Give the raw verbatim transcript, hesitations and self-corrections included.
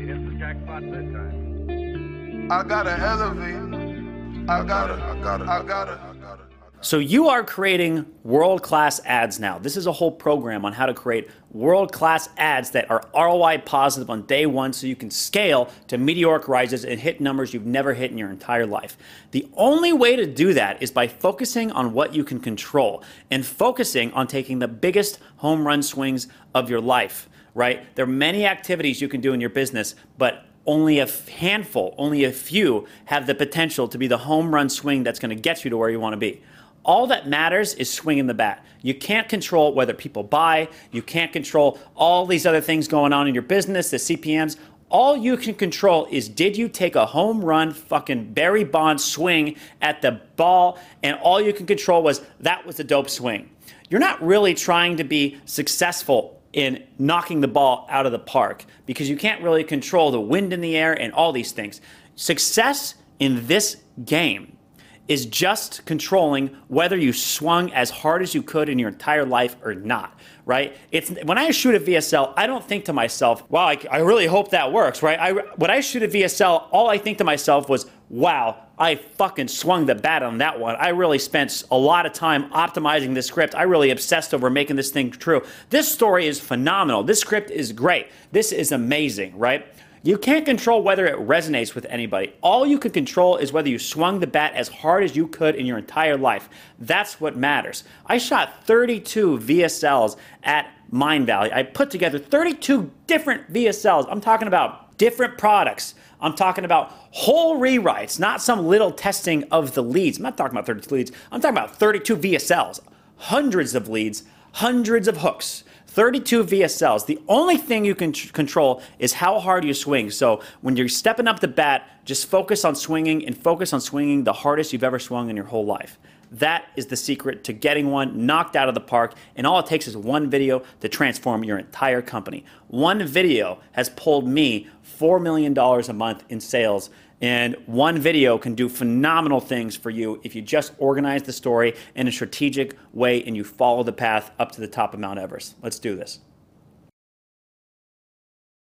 hit the jackpot this time. I gotta elevate. I gotta, I gotta, I gotta, I gotta. So you are creating world-class ads now. This is a whole program on how to create world-class ads that are R O I positive on day one so you can scale to meteoric rises and hit numbers you've never hit in your entire life. The only way to do that is by focusing on what you can control and focusing on taking the biggest home run swings of your life, right? There are many activities you can do in your business, but only a handful, only a few have the potential to be the home run swing that's going to get you to where you want to be. All that matters is swinging the bat. You can't control whether people buy. You can't control all these other things going on in your business, the C P Ms. All you can control is, did you take a home run fucking Barry Bonds swing at the ball? And all you can control was, that was a dope swing. You're not really trying to be successful in knocking the ball out of the park because you can't really control the wind in the air and all these things. Success in this game is just controlling whether you swung as hard as you could in your entire life or not, right? It's when I shoot a V S L, I don't think to myself, wow, I, I really hope that works, right? I, when I shoot a V S L, all I think to myself was, wow, I fucking swung the bat on that one. I really spent a lot of time optimizing this script. I really obsessed over making this thing true. This story is phenomenal. This script is great. This is amazing, right? You can't control whether it resonates with anybody. All you can control is whether you swung the bat as hard as you could in your entire life. That's what matters. I shot thirty-two V S Ls at Mindvalley. I put together thirty-two different V S Ls. I'm talking about different products. I'm talking about whole rewrites, not some little testing of the leads. I'm not talking about thirty-two leads. I'm talking about thirty-two V S Ls, hundreds of leads, hundreds of hooks. thirty-two V S Ls. The only thing you can tr- control is how hard you swing. So when you're stepping up the bat, just focus on swinging and focus on swinging the hardest you've ever swung in your whole life. That is the secret to getting one knocked out of the park, and all it takes is one video to transform your entire company. One video has pulled me four million dollars a month in sales, and one video can do phenomenal things for you if you just organize the story in a strategic way and you follow the path up to the top of Mount Everest. Let's do this.